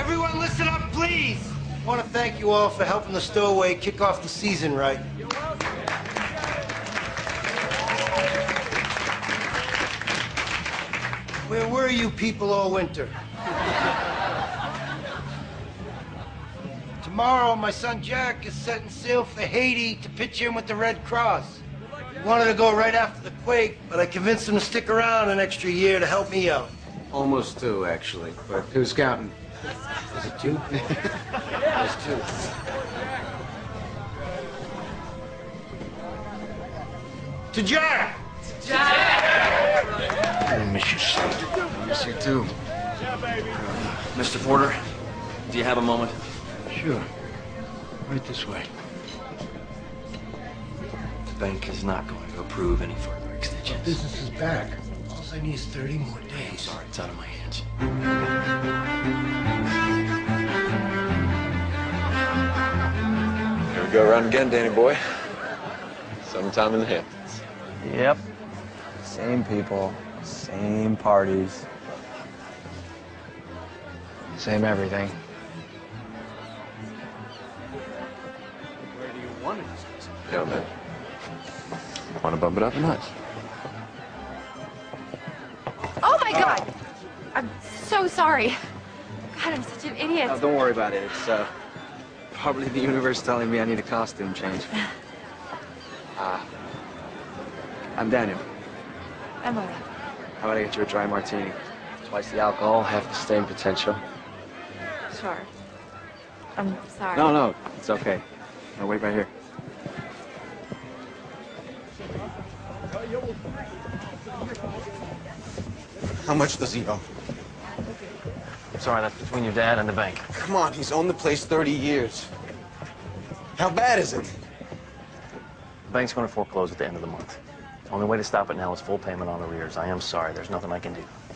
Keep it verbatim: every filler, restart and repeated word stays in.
Everyone listen up, please. I want to thank you all for helping the Stowaway kick off the season right. Where were you people all winter? Tomorrow, my son Jack is setting sail for Haiti to pitch in with the Red Cross. He wanted to go right after the quake, but I convinced him to stick around an extra year to help me out. Almost two, actually. But who's counting? Is it two? There's two. To Jack! Jack! I miss you, son. I miss you, too. Mister Porter, do you have a moment? Sure. Right this way. The bank is not going to approve any further extensions. Business is back. All I need is thirty more days. I'm sorry, it's out of my hands. Here we go around again, Danny boy. Sometime in the Hamptons. Yep. Same people, same parties, same everything. Where do you want to discuss it? Yo, man. Want to bump it up a notch? Oh my God! I'm so sorry. God, I'm such an idiot. No, don't worry about it. It's uh, probably the universe telling me I need a costume change. Ah, uh, I'm Daniel. Emma. How about I get you a dry martini? Twice the alcohol, half the stain potential. Sure. I'm sorry. No, no, it's okay. I'll wait right here. How much does he owe? I'm sorry, that's between your dad and the bank. Come on, he's owned the place thirty years. How bad is it? The bank's going to foreclose at the end of the month. The only way to stop it now is full payment on arrears. I am sorry. There's nothing I can do.